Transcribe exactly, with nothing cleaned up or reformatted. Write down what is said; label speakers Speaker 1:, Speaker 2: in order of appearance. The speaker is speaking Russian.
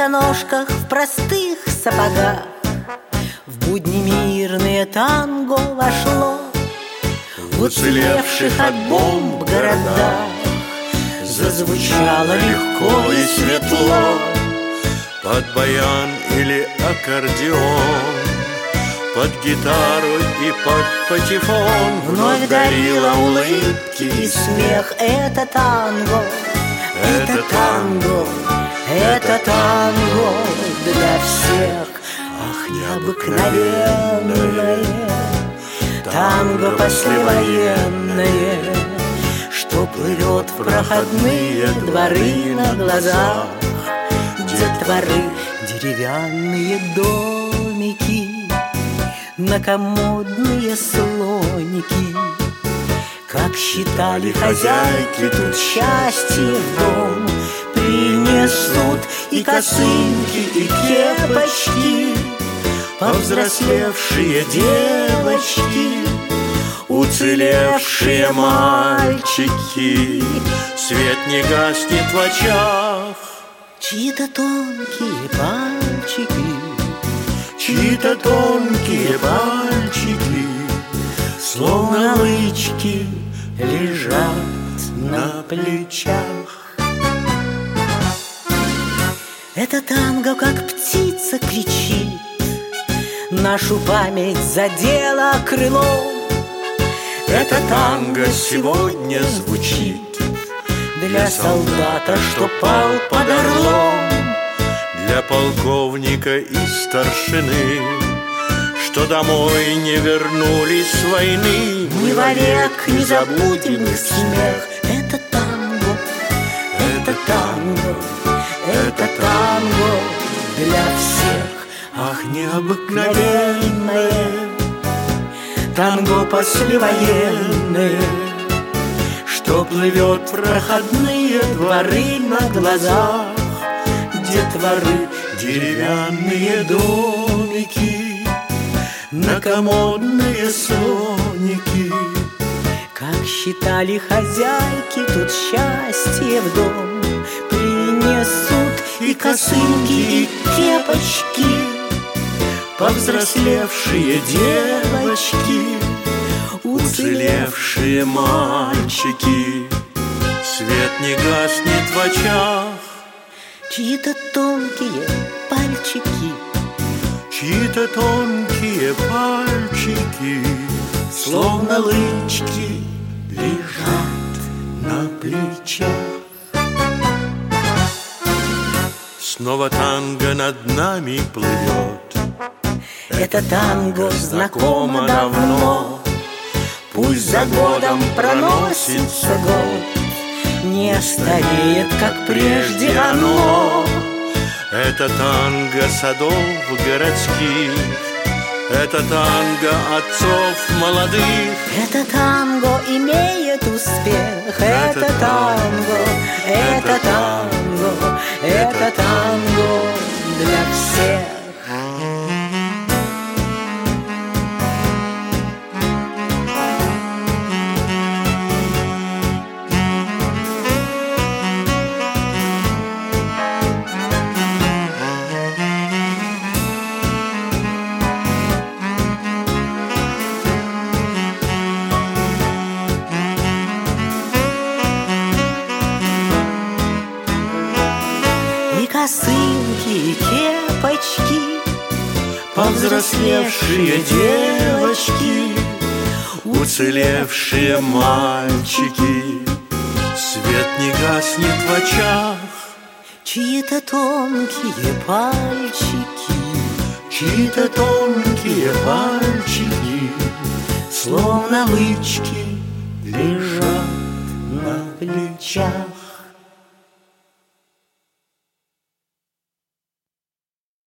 Speaker 1: босоножках, в простых сапогах в будни мирные танго вошло. В уцелевших от бомб городах зазвучало легко и светло.
Speaker 2: Под баян или аккордеон, под гитару и под патефон
Speaker 1: вновь дарила улыбки и смех. Это танго, это танго, это танго для всех. Ах, необыкновенное танго послевоенное, что плывет в проходные дворы на глазах детворы. Деревянные домики, новомодные слоники. Как считали хозяйки, тут счастье в дом принесут и косынки, и кепочки. Повзрослевшие девочки, уцелевшие мальчики. Свет не гаснет в очах, чьи-то тонкие пальчики, чьи-то тонкие пальчики, словно лычки, лежат на плечах. Это танго, как птица, кричит, нашу память задело крылом. Это танго сегодня звучит для солдата, что пал под Орлом,
Speaker 2: для полковника и старшины, что домой не вернулись с войны.
Speaker 1: Мы вовек не забудем их смех. Это танго, это танго, это танго для всех.
Speaker 2: Ах, необыкновенное
Speaker 1: танго послевоенное,
Speaker 2: что плывет в проходные дворы на глазах детворы. Деревянные домики, новомодные слоники.
Speaker 1: Как считали хозяйки, тут счастье в дом принесут и косынки, и кепочки.
Speaker 2: Повзрослевшие девочки,
Speaker 1: уцелевшие
Speaker 2: мальчики. Свет не гаснет в очах,
Speaker 1: чьи-то тонкие пальчики,
Speaker 2: чьи-то тонкие пальчики, словно лычки, лежат на плечах. Снова танго над нами плывет.
Speaker 1: Это танго знакомо давно,
Speaker 2: пусть за годом проносится год,
Speaker 1: не стареет, как прежде оно.
Speaker 2: Это танго садов городских, это танго отцов молодых.
Speaker 1: Это танго имеет успех. Это танго, это танго, это танго для всех. И косынки, и кепочки,
Speaker 2: повзрослевшие девочки, уцелевшие мальчики. Свет не гаснет в очах,
Speaker 1: чьи-то тонкие пальчики,
Speaker 2: чьи-то тонкие пальчики,
Speaker 1: словно лычки, лежат на плечах.